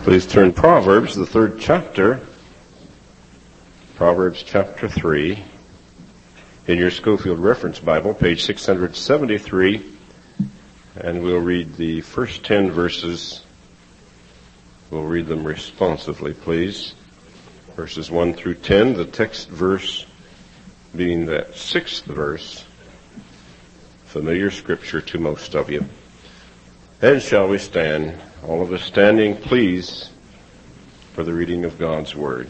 Please turn Proverbs, the 3rd chapter, Proverbs chapter 3, in your Schofield Reference Bible, page 673, and we'll read the first 10 verses. We'll read them responsively, please. Verses 1 through 10, the text verse being that 6th verse, familiar scripture to most of you. And shall we stand, all of us standing, please, for the reading of God's Word.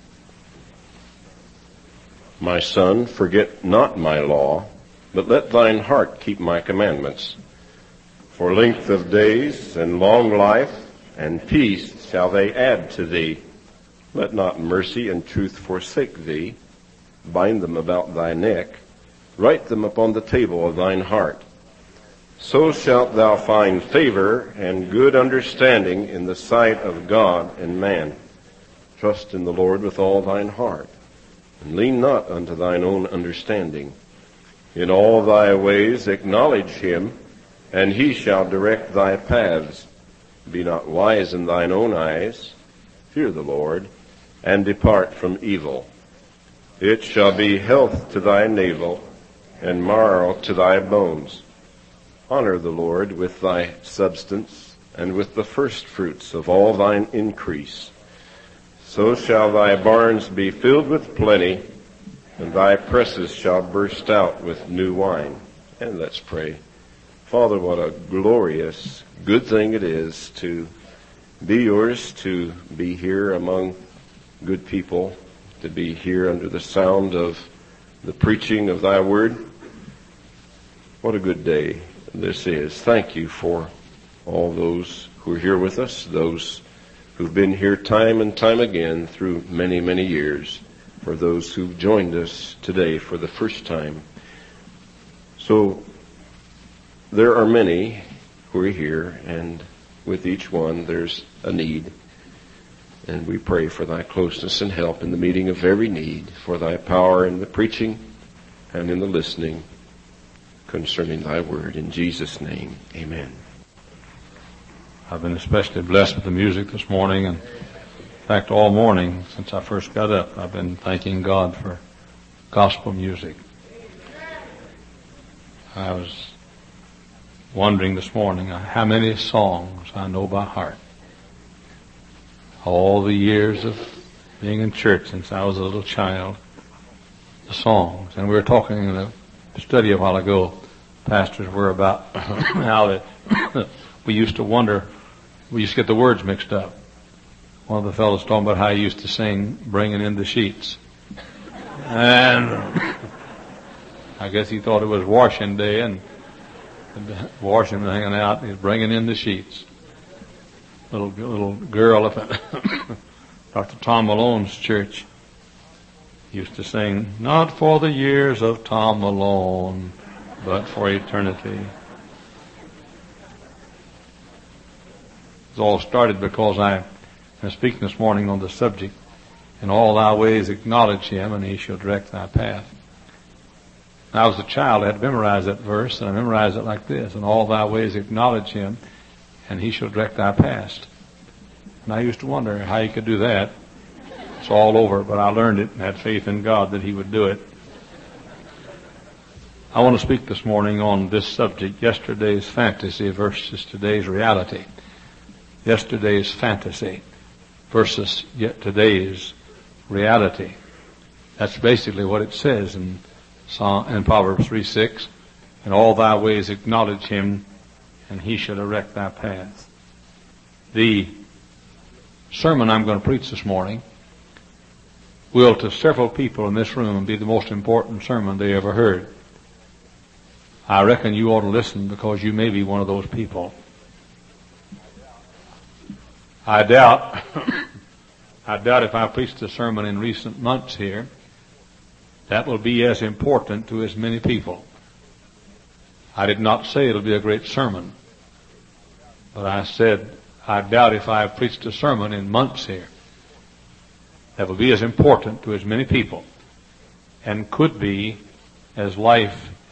My son, forget not my law, but let thine heart keep my commandments. For length of days and long life and peace shall they add to thee. Let not mercy and truth forsake thee. Bind them about thy neck. Write them upon the table of thine heart. So shalt thou find favor and good understanding in the sight of God and man. Trust in the Lord with all thine heart, and lean not unto thine own understanding. In all thy ways acknowledge him, and he shall direct thy paths. Be not wise in thine own eyes. Fear the Lord, and depart from evil. It shall be health to thy navel, and marrow to thy bones. Honor the Lord with thy substance, and with the first fruits of all thine increase. So shall thy barns be filled with plenty, and thy presses shall burst out with new wine. And let's pray. Father, what a glorious, good thing it is to be yours, to be here among good people, to be here under the sound of the preaching of thy word. What a good day this is. Thank you for all those who are here with us, those who've been here time and time again through many, many years, for those who've joined us today for the first time. So there are many who are here, and with each one there's a need. And we pray for thy closeness and help in the meeting of every need, for thy power in the preaching and in the listening concerning thy word. In Jesus' name, amen. I've been especially blessed with the music this morning, and in fact all morning since I first got up, I've been thanking God for gospel music. I was wondering this morning how many songs I know by heart. All the years of being in church since I was a little child, the songs. And we were talking in a study a while ago, pastors were, about how that we used to wonder, we used to get the words mixed up. One of the fellows talking about how he used to sing, bringing in the sheets. And I guess he thought it was washing day, and washing and hanging out, he's bringing in the sheets. Little girl up at Dr. Tom Malone's church used to sing, not for the years of Tom Malone, but for eternity. It all started because I am speaking this morning on the subject, in all thy ways acknowledge him, and he shall direct thy path. When I was a child, I had to memorize that verse, and I memorized it like this, in all thy ways acknowledge him, and he shall direct thy path. And I used to wonder how he could do that. It's all over, but I learned it and had faith in God that he would do it. I want to speak this morning on this subject, yesterday's fantasy versus today's reality. Yesterday's fantasy versus today's reality. That's basically what it says in Proverbs 3:6. In all thy ways acknowledge him, and he shall direct thy path. The sermon I'm going to preach this morning will, to several people in this room, be the most important sermon they ever heard. I reckon you ought to listen, because you may be one of those people. I doubt if I preached a sermon in recent months here, that will be as important to as many people. I did not say it'll be a great sermon, but I said I doubt if I have preached a sermon in months here that will be as important to as many people and could be as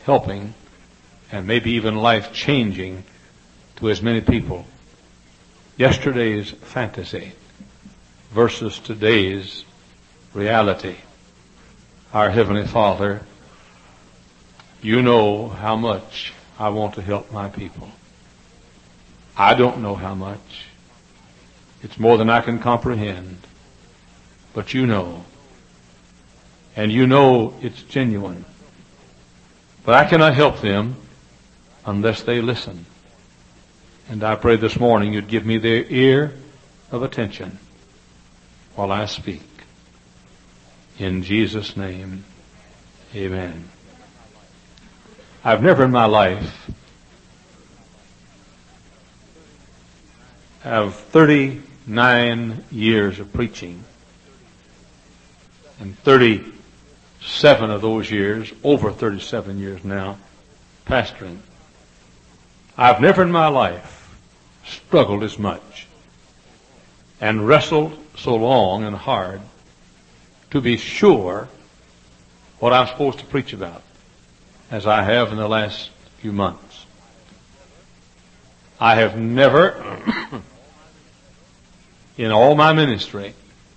life-helping and maybe even life-changing to as many people yesterday's fantasy versus today's reality. Our Heavenly Father, you know how much I want to help my people. I don't know how much. It's more than I can comprehend. But you know. And you know it's genuine. But I cannot help them unless they listen. And I pray this morning you'd give me their ear of attention while I speak. In Jesus' name, amen. I've never in my life have 39 years of preaching and 37 of those years, over 37 years now, pastoring. I've never in my life struggled as much and wrestled so long and hard to be sure what I'm supposed to preach about as I have in the last few months. I have never, in all my ministry,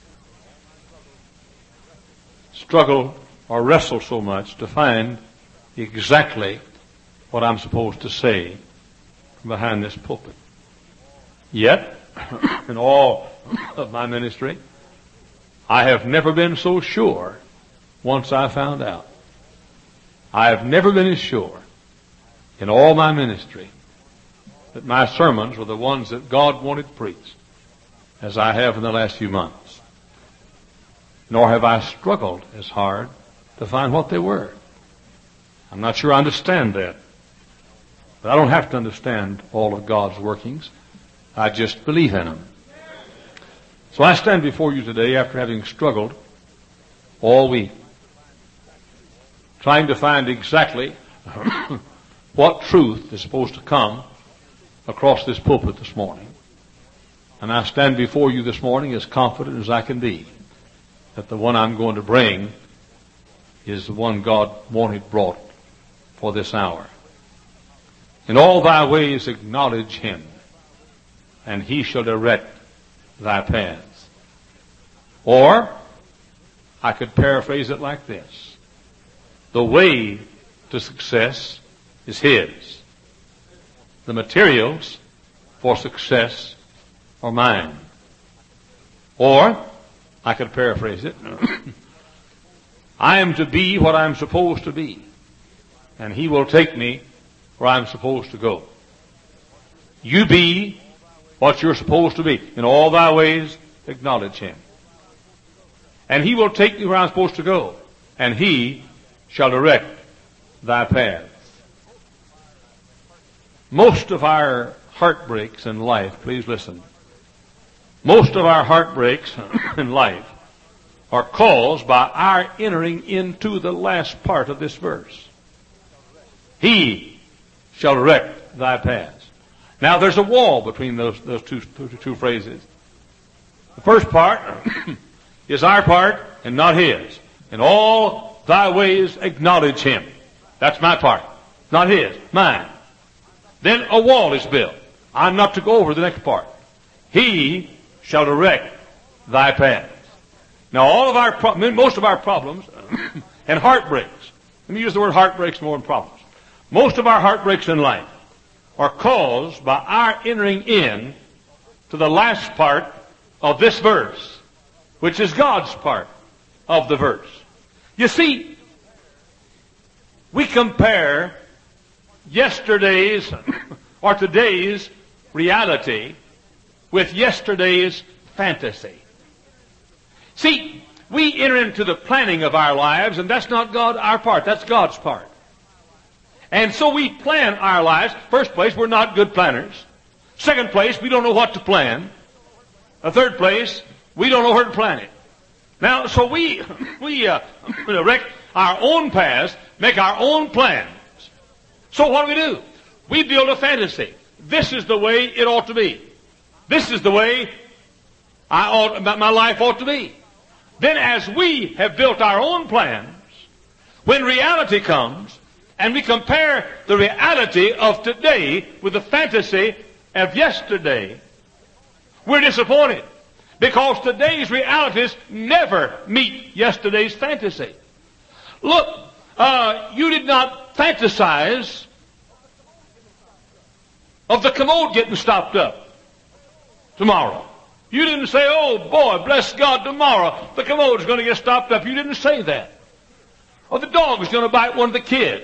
struggled or wrestled so much to find exactly what I'm supposed to say behind this pulpit. Yet, in all of my ministry, I have never been so sure once I found out. I have never been as sure in all my ministry that my sermons were the ones that God wanted preached as I have in the last few months. Nor have I struggled as hard to find what they were. I'm not sure I understand that. But I don't have to understand all of God's workings. I just believe in them. So I stand before you today after having struggled all week, trying to find exactly what truth is supposed to come across this pulpit this morning. And I stand before you this morning as confident as I can be that the one I'm going to bring is the one God wanted brought for this hour. In all thy ways acknowledge him, and he shall direct thy paths. Or, I could paraphrase it like this. The way to success is his. The materials for success are mine. Or, I could paraphrase it. I am to be what I'm supposed to be, and he will take me where I'm supposed to go. You be what you're supposed to be. In all thy ways, acknowledge him. And he will take you where I'm supposed to go, and he shall direct thy paths. Most of our heartbreaks in life, please listen, most of our heartbreaks in life are caused by our entering into the last part of this verse. He shall direct thy paths. Now there's a wall between those two phrases. The first part is our part and not his. In all thy ways acknowledge him. That's my part. Not his. Mine. Then a wall is built. I'm not to go over the next part. He shall direct thy paths. Now all of our, most of our problems and heartbreaks, let me use the word heartbreaks more than problems. Most of our heartbreaks in life are caused by our entering in to the last part of this verse, which is God's part of the verse. You see, we compare yesterday's or today's reality with yesterday's fantasy. See, we enter into the planning of our lives, and that's not our part, that's God's part. And so we plan our lives. First place, we're not good planners. Second place, we don't know what to plan. Third place, we don't know where to plan it. Now, so we direct our own paths, make our own plans. So what do? We build a fantasy. This is the way it ought to be. This is the way my life ought to be. Then as we have built our own plans, when reality comes, and we compare the reality of today with the fantasy of yesterday, We're disappointed because today's realities never meet yesterday's fantasy. Look, you did not fantasize of the commode getting stopped up tomorrow. You didn't say, oh boy, bless God, tomorrow the commode's going to get stopped up. You didn't say that. Or the dog is going to bite one of the kids.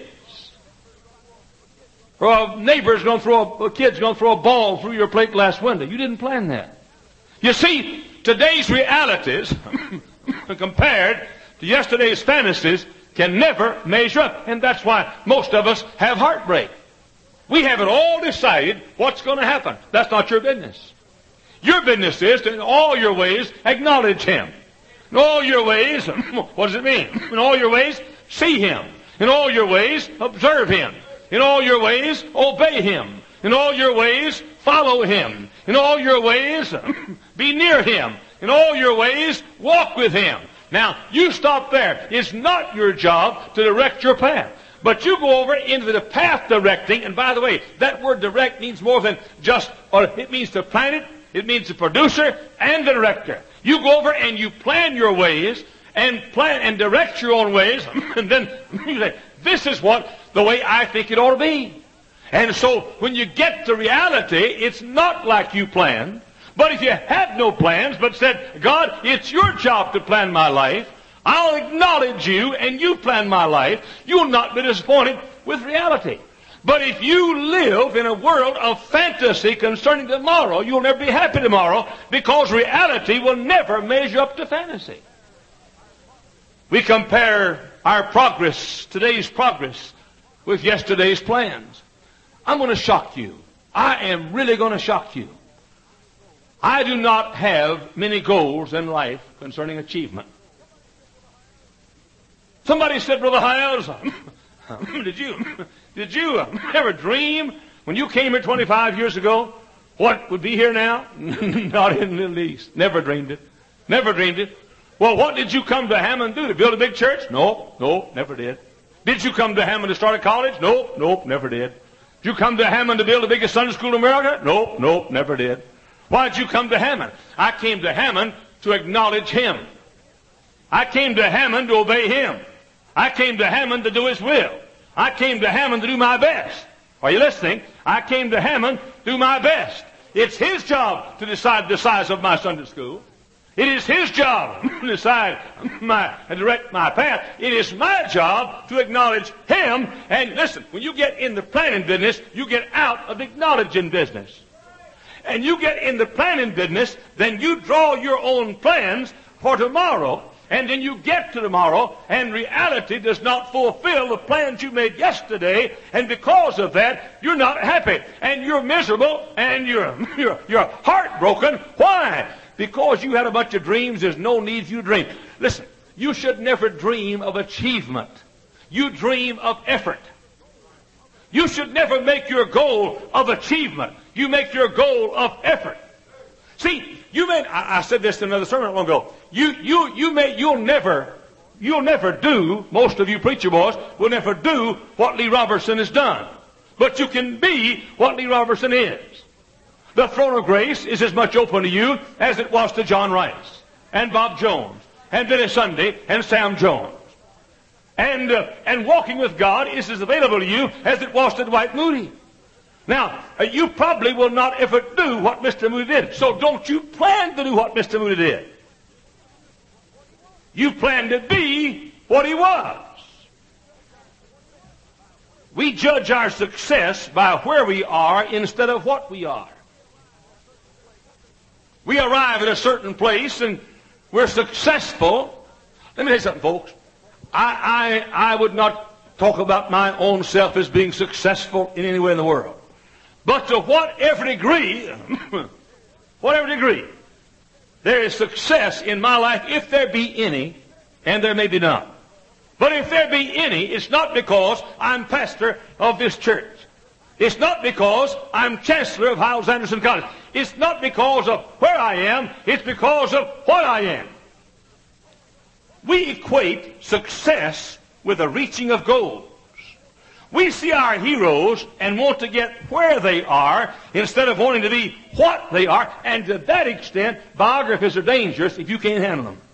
Or a neighbor's going to a kid's going to throw a ball through your plate glass window. You didn't plan that. You see, today's realities compared to yesterday's fantasies can never measure up. And that's why most of us have heartbreak. We have it all decided what's going to happen. That's not your business. Your business is to, in all your ways, acknowledge Him. In all your ways, what does it mean? In all your ways, see Him. In all your ways, observe Him. In all your ways, obey Him. In all your ways, follow Him. In all your ways, be near Him. In all your ways, walk with Him. Now, you stop there. It's not your job to direct your path. But you go over into the path directing, and by the way, that word direct means more than just, or it means to plan it. It means the producer and the director. You go over and you plan your ways and plan and direct your own ways, and then you say, this is what the way I think it ought to be. And so when you get to reality, it's not like you planned. But if you had no plans, but said, God, it's your job to plan my life, I'll acknowledge you and you plan my life, you'll not be disappointed with reality. But if you live in a world of fantasy concerning tomorrow, you'll never be happy tomorrow because reality will never measure up to fantasy. We compare our progress, today's progress, with yesterday's plans. I'm going to shock you. I am really going to shock you. I do not have many goals in life concerning achievement. Somebody said, Brother Hiles, did you ever dream when you came here 25 years ago what would be here now? Not in the least. Never dreamed it. Never dreamed it. Well, what did you come to Hammond do? To build a big church? No, never did. Did you come to Hammond to start a college? No, never did. Did you come to Hammond to build the biggest Sunday school in America? No, never did. Why did you come to Hammond? I came to Hammond to acknowledge Him. I came to Hammond to obey Him. I came to Hammond to do His will. I came to Hammond to do my best. Are you listening? I came to Hammond to do my best. It's His job to decide the size of my Sunday school. It is His job to decide and direct my path. It is my job to acknowledge Him. And listen, when you get in the planning business, you get out of the acknowledging business. And you get in the planning business, then you draw your own plans for tomorrow. And then you get to tomorrow, and reality does not fulfill the plans you made yesterday, and because of that, you're not happy, and you're miserable, and you're heartbroken. Why? Because you had a bunch of dreams. There's no need for you to dream. Listen, you should never dream of achievement. You dream of effort. You should never make your goal of achievement. You make your goal of effort. See, I said this in another sermon not long ago. You'll never do, most of you preacher boys will never do what Lee Robertson has done. But you can be what Lee Robertson is. The throne of grace is as much open to you as it was to John Rice, and Bob Jones, and Billy Sunday, and Sam Jones. And walking with God is as available to you as it was to Dwight Moody. Now, you probably will not ever do what Mr. Moody did. So don't you plan to do what Mr. Moody did. You plan to be what he was. We judge our success by where we are instead of what we are. We arrive at a certain place and we're successful. Let me tell you something, folks. I would not talk about my own self as being successful in any way in the world. But to whatever degree, there is success in my life, if there be any, and there may be none. But if there be any, it's not because I'm pastor of this church. It's not because I'm chancellor of Hyles-Anderson College. It's not because of where I am. It's because of what I am. We equate success with the reaching of goals. We see our heroes and want to get where they are instead of wanting to be what they are. And to that extent, biographies are dangerous if you can't handle them.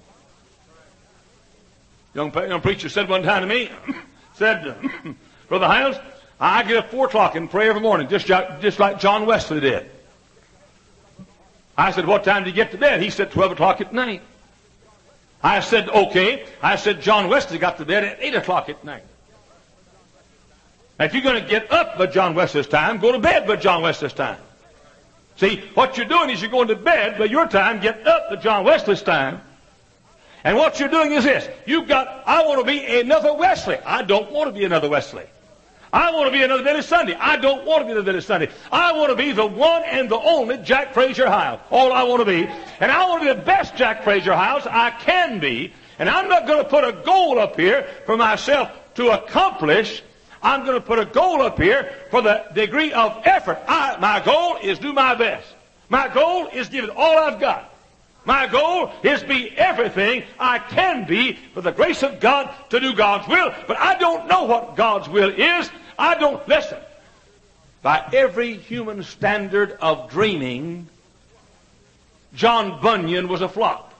Young preacher said one time to me, said, Brother Hiles, I get up 4 o'clock and pray every morning, just like John Wesley did. I said, what time do you get to bed? He said, 12 o'clock at night. I said, okay. I said, John Wesley got to bed at 8 o'clock at night. Now, if you're going to get up by John Wesley's time, go to bed by John Wesley's time. See, what you're doing is you're going to bed by your time, get up by John Wesley's time. And what you're doing is this. I want to be another Wesley. I don't want to be another Wesley. I want to be another Billy Sunday. I don't want to be another Billy Sunday. I want to be the one and the only Jack Frazier Hiles. All I want to be. And I want to be the best Jack Frazier Hiles I can be. And I'm not going to put a goal up here for myself to accomplish. I'm going to put a goal up here for the degree of effort. My goal is do my best. My goal is give it all I've got. My goal is be everything I can be for the grace of God to do God's will. But I don't know what God's will is. Listen. By every human standard of dreaming, John Bunyan was a flop.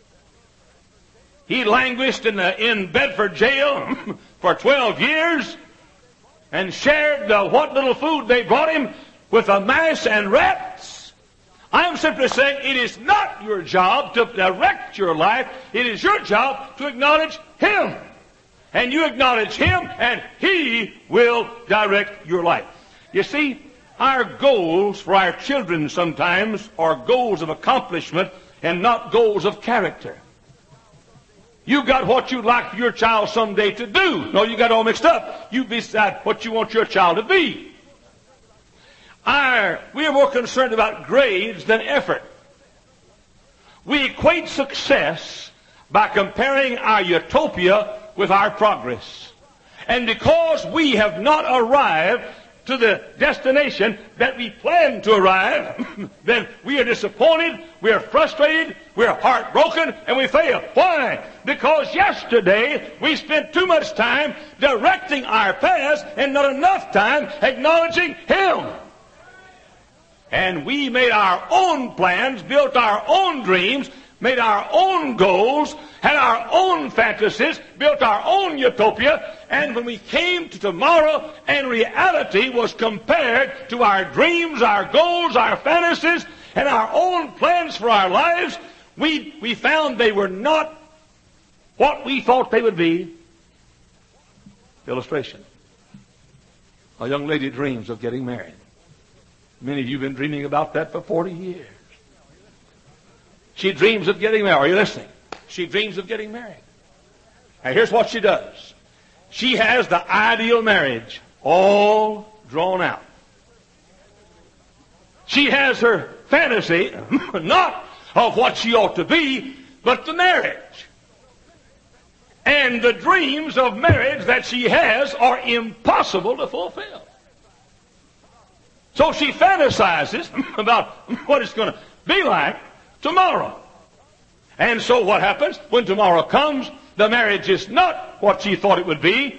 He languished in Bedford jail for 12 years and shared what little food they brought him with a mice and rats. I am simply saying it is not your job to direct your life. It is your job to acknowledge Him. And you acknowledge Him, and He will direct your life. You see, our goals for our children sometimes are goals of accomplishment and not goals of character. You got what you'd like for your child someday to do. No, you got it all mixed up. You decide what you want your child to be. We are more concerned about grades than effort. We equate success by comparing our utopia with our progress. And because we have not arrived to the destination that we plan to arrive, then we are disappointed, we are frustrated, we are heartbroken, and we fail. Why? Because yesterday we spent too much time directing our paths and not enough time acknowledging Him. And we made our own plans, built our own dreams, made our own goals, had our own fantasies, built our own utopia, and when we came to tomorrow and reality was compared to our dreams, our goals, our fantasies, and our own plans for our lives, we found they were not what we thought they would be. Illustration. A young lady dreams of getting married. Many of you have been dreaming about that for 40 years. She dreams of getting married. Are you listening? She dreams of getting married. Now here's what she does. She has the ideal marriage all drawn out. She has her fantasy, not of what she ought to be, but the marriage. And the dreams of marriage that she has are impossible to fulfill. So she fantasizes about what it's going to be like tomorrow. And so what happens? When tomorrow comes, the marriage is not what she thought it would be.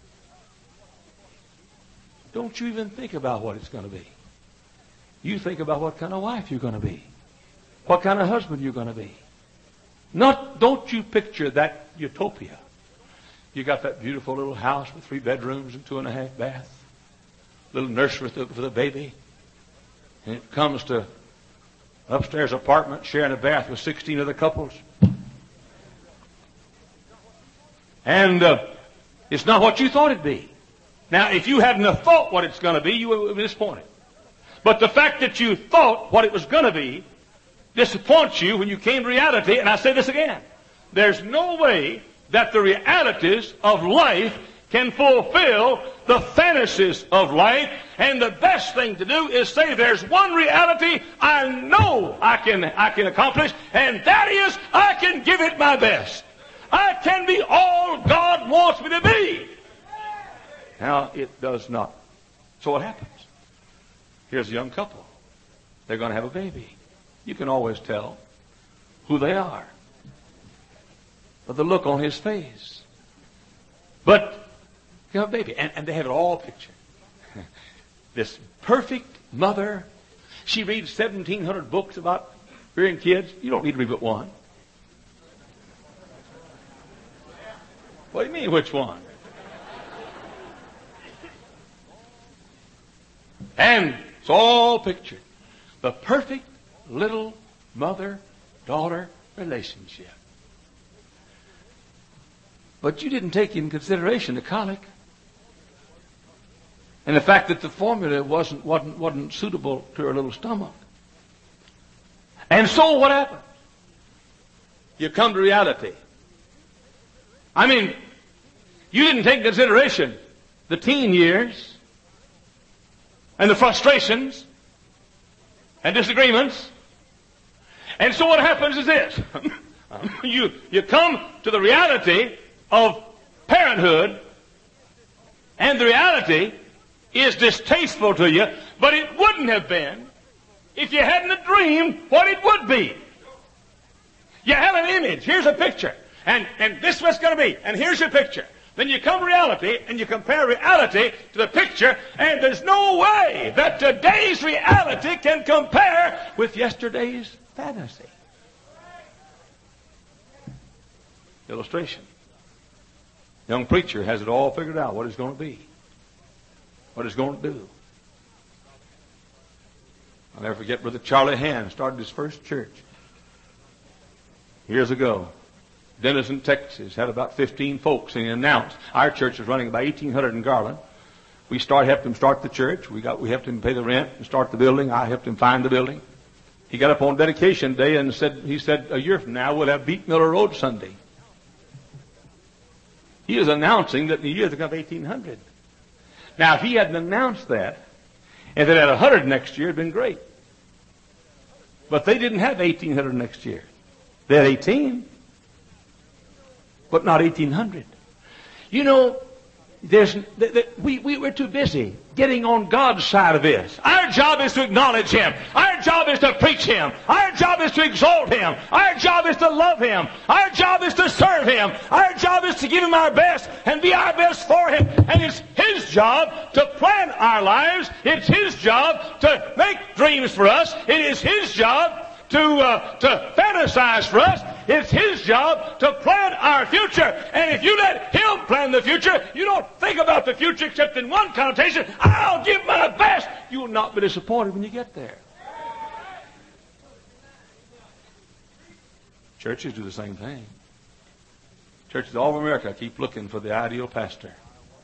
Don't you even think about what it's going to be. You think about what kind of wife you're going to be. What kind of husband you're going to be. Don't you picture that utopia. You got that beautiful little house with 3 bedrooms and 2.5 baths. Little nursery for the baby. And it comes to upstairs apartment, sharing a bath with 16 other couples. And it's not what you thought it'd be. Now, if you hadn't have thought what it's going to be, you would be disappointed. But the fact that you thought what it was going to be disappoints you when you came to reality. And I say this again. There's no way that the realities of life can fulfill the fantasies of life. And the best thing to do is say there's one reality I know I can accomplish, and that is I can give it my best. I can be all God wants me to be. Now, it does not. So what happens? Here's a young couple. They're going to have a baby. You can always tell who they are by the look on his face. But You have a baby. And they have it all pictured. This perfect mother. She reads 1,700 books about rearing kids. You don't need to read but one. What do you mean, which one? And it's all pictured. The perfect little mother-daughter relationship. But you didn't take into consideration the colic. And the fact that the formula wasn't suitable to her little stomach. And so what happened? You come to reality. I mean, you didn't take into consideration the teen years and the frustrations and disagreements. And so what happens is this. You come to the reality of parenthood, and the reality is distasteful to you, but it wouldn't have been if you hadn't dreamed what it would be. You have an image. Here's a picture. And this is what it's going to be. And here's your picture. Then you come to reality, and you compare reality to the picture, and there's no way that today's reality can compare with yesterday's fantasy. Illustration. Young preacher has it all figured out, what it's going to be, what it's going to do. I'll never forget Brother Charlie Hand started his first church years ago. Denison, Texas, had about 15 folks, and he announced our church was running about 1,800 in Garland. We helped him start the church. We helped him pay the rent and start the building. I helped him find the building. He got up on dedication day and he said, a year from now we'll have Beat Miller Road Sunday. He is announcing that in a year they're going to have 1,800. Now, if he hadn't announced that, and they had 100 next year, it'd been great. But they didn't have 1,800 next year. They had 18. But not 1,800. You know, we're too busy getting on God's side of this. Our job is to acknowledge Him. Our job is to preach Him. Our job is to exalt Him. Our job is to love Him. Our job is to serve Him. Our job is to give Him our best and be our best for Him. And it's His job to plan our lives. It's His job to make dreams for us. It is His job to fantasize for us. It's His job to plan our future. And if you let Him plan the future, you don't think about the future except in one connotation. I'll give my best. You will not be disappointed when you get there. Churches do the same thing. Churches all over America keep looking for the ideal pastor.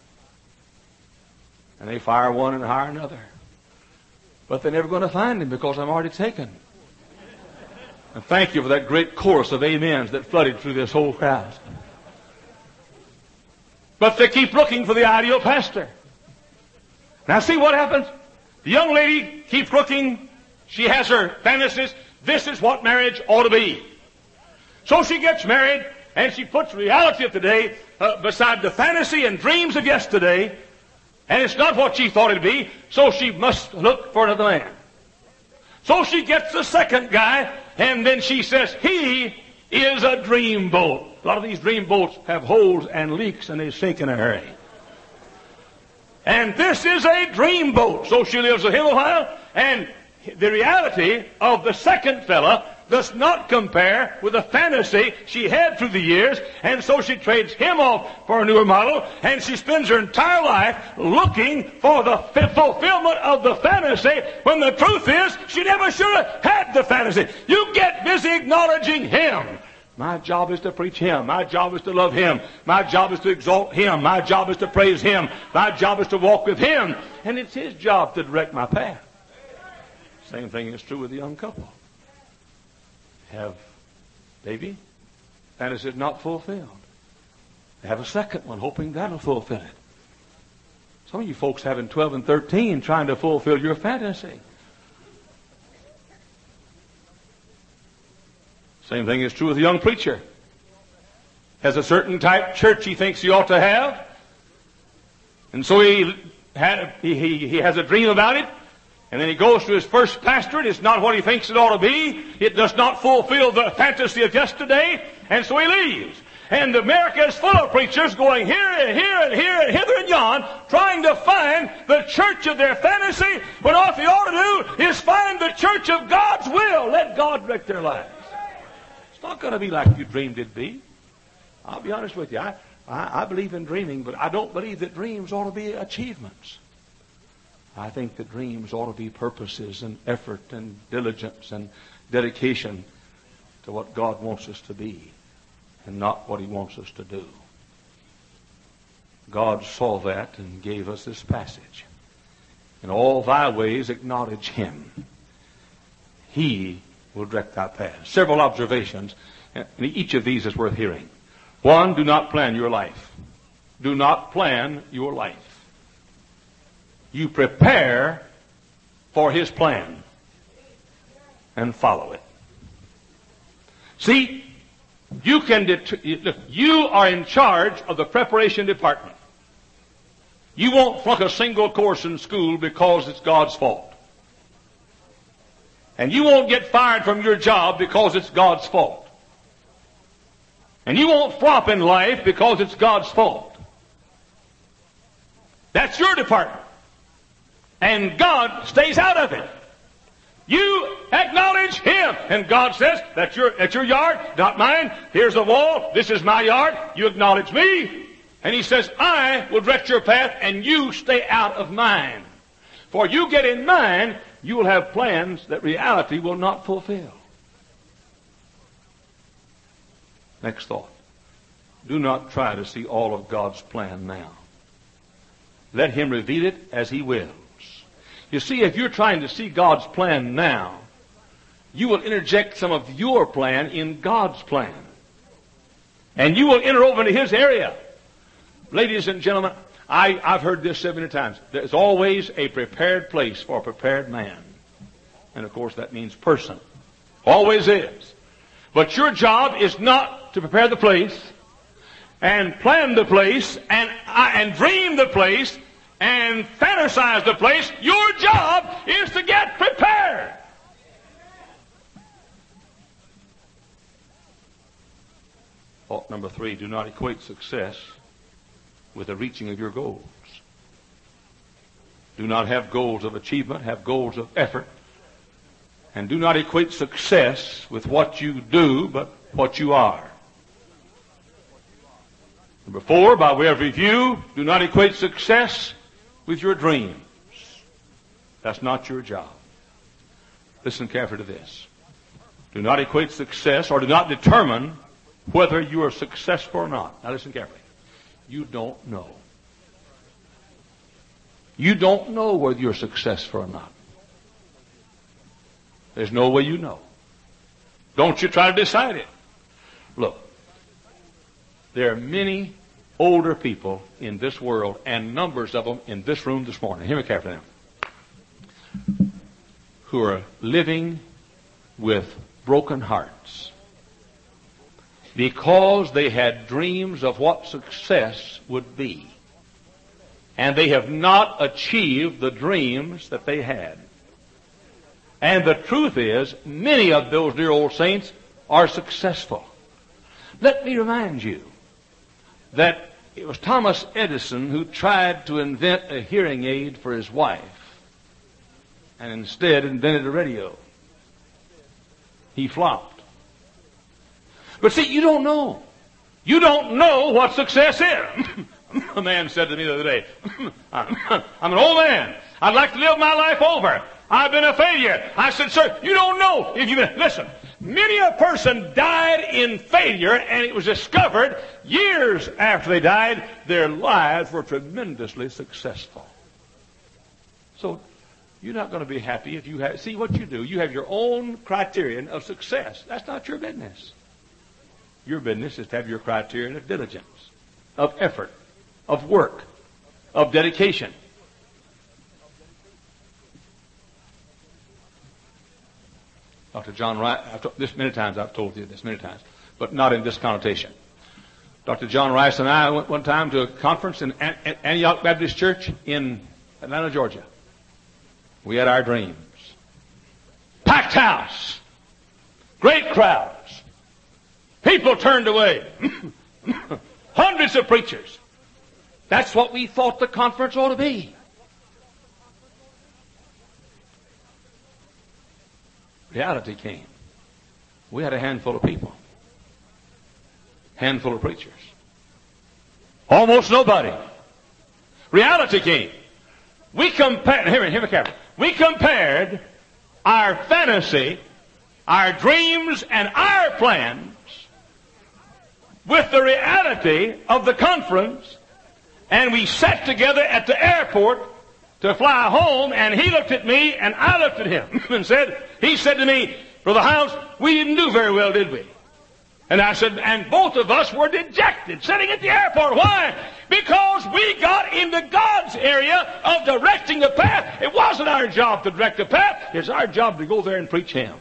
And they fire one and hire another. But they're never going to find him because I'm already taken. And thank you for that great chorus of amens that flooded through this whole crowd. But they keep looking for the ideal pastor. Now see what happens? The young lady keeps looking. She has her fantasies. This is what marriage ought to be. So she gets married, and she puts reality of today beside the fantasy and dreams of yesterday. And it's not what she thought it'd be, so she must look for another man. So she gets the second guy, and then she says, he is a dreamboat. A lot of these dreamboats have holes and leaks, and they sink in a hurry. And this is a dreamboat. So she lives with him a while, and the reality of the second fella does not compare with the fantasy she had through the years, and so she trades him off for a newer model, and she spends her entire life looking for the fulfillment of the fantasy, when the truth is she never should have had the fantasy. You get busy acknowledging Him. My job is to preach Him. My job is to love Him. My job is to exalt Him. My job is to praise Him. My job is to walk with Him. And it's His job to direct my path. Same thing is true with a young couple. Have baby, fantasy is not fulfilled. They have a second one, hoping that'll fulfill it. Some of you folks having 12 and 13 trying to fulfill your fantasy. Same thing is true with a young preacher. Has a certain type church he thinks he ought to have, and so he has a dream about it. And then he goes to his first pastorate. It's not what he thinks it ought to be. It does not fulfill the fantasy of yesterday. And so he leaves. And America is full of preachers going here and here and here and hither and yon, trying to find the church of their fantasy, when all they ought to do is find the church of God's will. Let God direct their lives. It's not going to be like you dreamed it'd be. I'll be honest with you. I believe in dreaming, but I don't believe that dreams ought to be achievements. I think that dreams ought to be purposes and effort and diligence and dedication to what God wants us to be and not what He wants us to do. God saw that and gave us this passage. In all thy ways acknowledge Him. He will direct thy path. Several observations, and each of these is worth hearing. One, do not plan your life. Do not plan your life. You prepare for His plan and follow it. See, you are in charge of the preparation department. You won't flunk a single course in school because it's God's fault. And you won't get fired from your job because it's God's fault. And you won't flop in life because it's God's fault. That's your department. And God stays out of it. You acknowledge Him. And God says, that's your yard, not mine. Here's the wall. This is my yard. You acknowledge me. And He says, I will direct your path, and you stay out of mine. For you get in mine, you will have plans that reality will not fulfill. Next thought. Do not try to see all of God's plan now. Let Him reveal it as He wills. You see, if you're trying to see God's plan now, you will interject some of your plan in God's plan. And you will enter over into His area. Ladies and gentlemen, I've heard this so many times. There's always a prepared place for a prepared man. And of course that means person. Always is. But your job is not to prepare the place and plan the place and dream the place and fantasize the place. Your job is to get prepared. Thought number 3, do not equate success with the reaching of your goals. Do not have goals of achievement, have goals of effort. And do not equate success with what you do, but what you are. Number 4, by way of review, do not equate success with your dreams. That's not your job. Listen carefully to this. Do not equate success or do not determine whether you are successful or not. Now listen carefully. You don't know. You don't know whether you're successful or not. There's no way you know. Don't you try to decide it. Look, there are many older people in this world, and numbers of them in this room this morning. Hear me carefully now. Who are living with broken hearts because they had dreams of what success would be. And they have not achieved the dreams that they had. And the truth is, many of those dear old saints are successful. Let me remind you that it was Thomas Edison who tried to invent a hearing aid for his wife and instead invented a radio. He flopped. But see, you don't know. You don't know what success is. A man said to me the other day, I'm an old man. I'd like to live my life over. I've been a failure. I said, sir, you don't know if you've been. Listen, many a person died in failure, and it was discovered years after they died, their lives were tremendously successful. So you're not going to be happy if you have. See what you do. You have your own criterion of success. That's not your business. Your business is to have your criterion of diligence, of effort, of work, of dedication. Dr. John Rice, I've told you this many times, but not in this connotation. Dr. John Rice and I went one time to a conference in Antioch Baptist Church in Atlanta, Georgia. We had our dreams. Packed house. Great crowds. People turned away. Hundreds of preachers. That's what we thought the conference ought to be. Reality came. We had a handful of people. Handful of preachers. Almost nobody. Reality came. We compared, hear me carefully. We compared our fantasy, our dreams, and our plans with the reality of the conference, and we sat together at the airport to fly home, and he looked at me, and I looked at him, and he said to me, Brother Hiles, we didn't do very well, did we? And I said, and both of us were dejected, sitting at the airport. Why? Because we got into God's area of directing the path. It wasn't our job to direct the path. It's our job to go there and preach Him.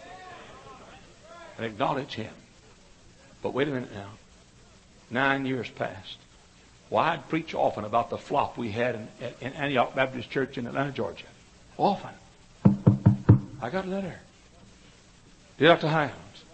And acknowledge Him. But wait a minute now. 9 years passed. Well, I'd preach often about the flop we had in Antioch Baptist Church in Atlanta, Georgia. Often. I got a letter. Dear Dr. Hiles,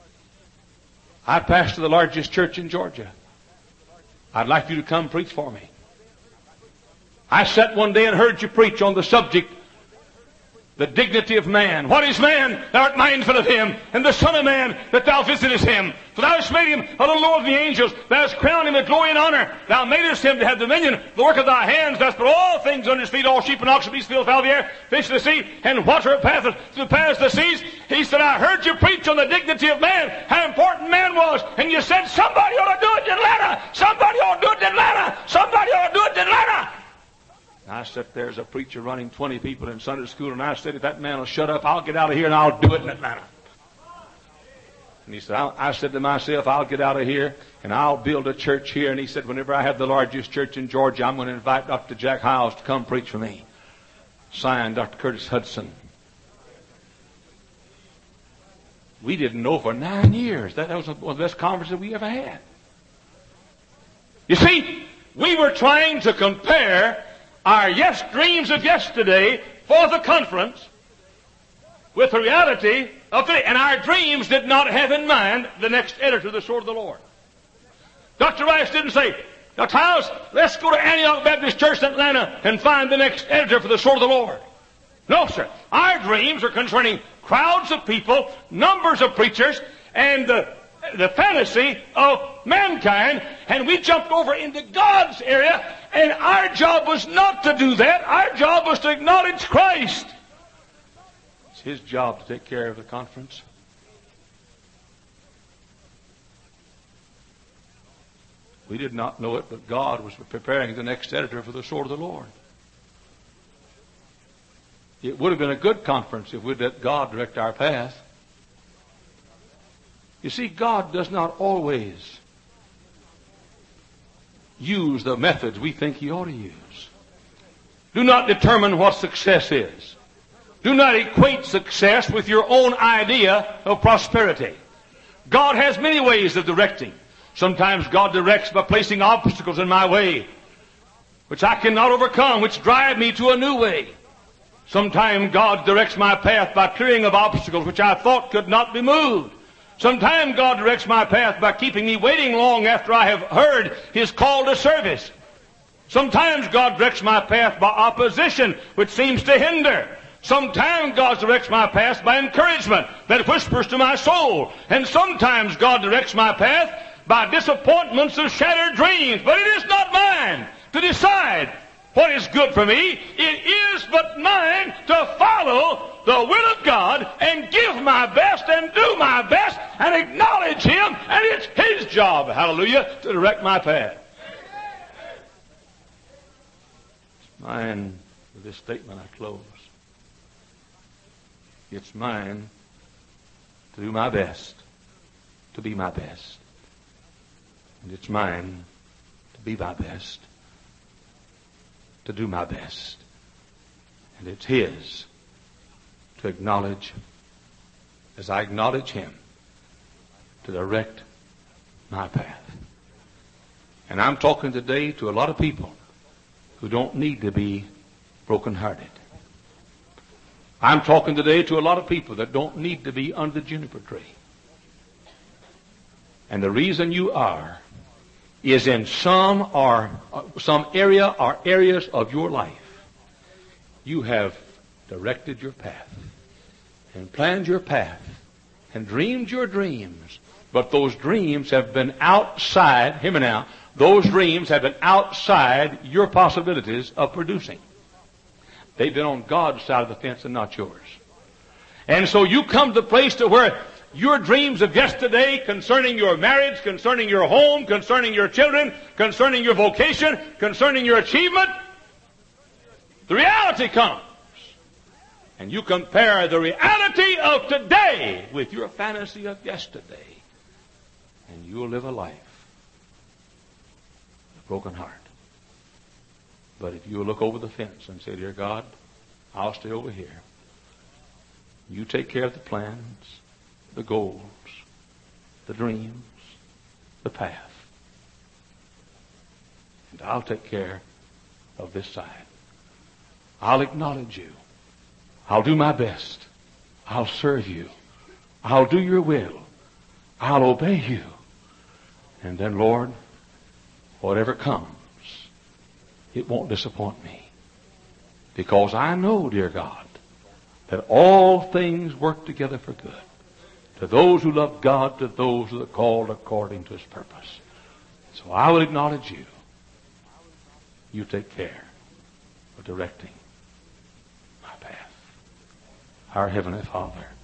I pastor the largest church in Georgia. I'd like you to come preach for me. I sat one day and heard you preach on the subject, the dignity of man. What is man? Thou art mindful of him, and the Son of Man, that thou visitest him. For thou hast made him a little lower than the angels. Thou hast crowned him with glory and honor. Thou madest him to have dominion, the work of thy hands. Thou hast put all things under his feet, all sheep and oxen, beasts, field, fowl of the air, fish of the sea, and water passeth through the paths of the seas. He said, I heard you preach on the dignity of man, how important man was, and you said somebody ought to do it in Atlanta. Somebody ought to do it in Atlanta. Somebody ought to do it in Atlanta. I sat there as a preacher running 20 people in Sunday school, and I said, if that man will shut up, I'll get out of here and I'll do it in Atlanta. And he said, I said to myself, I'll get out of here and I'll build a church here. And he said, whenever I have the largest church in Georgia, I'm going to invite Dr. Jack Hiles to come preach for me. Signed, Dr. Curtis Hudson. We didn't know for 9 years. That was one of the best conferences we ever had. You see, we were trying to compare our dreams of yesterday for the conference with the reality of today. And our dreams did not have in mind the next editor of the Sword of the Lord. Dr. Rice didn't say, Dr. Hiles, let's go to Antioch Baptist Church in Atlanta and find the next editor for the Sword of the Lord. No, sir. Our dreams are concerning crowds of people, numbers of preachers, and the fantasy of mankind, and we jumped over into God's area, and our job was not to do that. Our job was to acknowledge Christ. It's His job to take care of the conference. We did not know it, but God was preparing the next editor for the Sword of the Lord. It would have been a good conference if we'd let God direct our path. You see, God does not always use the methods we think He ought to use. Do not determine what success is. Do not equate success with your own idea of prosperity. God has many ways of directing. Sometimes God directs by placing obstacles in my way, which I cannot overcome, which drive me to a new way. Sometimes God directs my path by clearing of obstacles which I thought could not be moved. Sometimes God directs my path by keeping me waiting long after I have heard His call to service. Sometimes God directs my path by opposition, which seems to hinder. Sometimes God directs my path by encouragement that whispers to my soul. And sometimes God directs my path by disappointments of shattered dreams. But it is not mine to decide what is good for me. It is but mine to follow the will of God and give my best and do my best and acknowledge Him, and it's His job, hallelujah, to direct my path. It's mine, with this statement I close. It's mine to do my best, to be my best. And it's mine to be my best, to do my best. And it's His to acknowledge, as I acknowledge Him, to direct my path. And I'm talking today to a lot of people who don't need to be brokenhearted. I'm talking today to a lot of people that don't need to be under the juniper tree. And the reason you are is in some area or areas of your life. You have directed your path and planned your path and dreamed your dreams, but those dreams have been outside, hear me now, those dreams have been outside your possibilities of producing. They've been on God's side of the fence and not yours. And so you come to the place to where your dreams of yesterday concerning your marriage, concerning your home, concerning your children, concerning your vocation, concerning your achievement, the reality comes. And you compare the reality of today with your fantasy of yesterday. And you'll live a life with a broken heart. But if you'll look over the fence and say, dear God, I'll stay over here. You take care of the plans, the goals, the dreams, the path. And I'll take care of this side. I'll acknowledge you. I'll do my best. I'll serve you. I'll do your will. I'll obey you. And then, Lord, whatever comes, it won't disappoint me. Because I know, dear God, that all things work together for good. To those who love God, to those who are called according to His purpose. So I will acknowledge you. You take care of directing my path. Our Heavenly Father,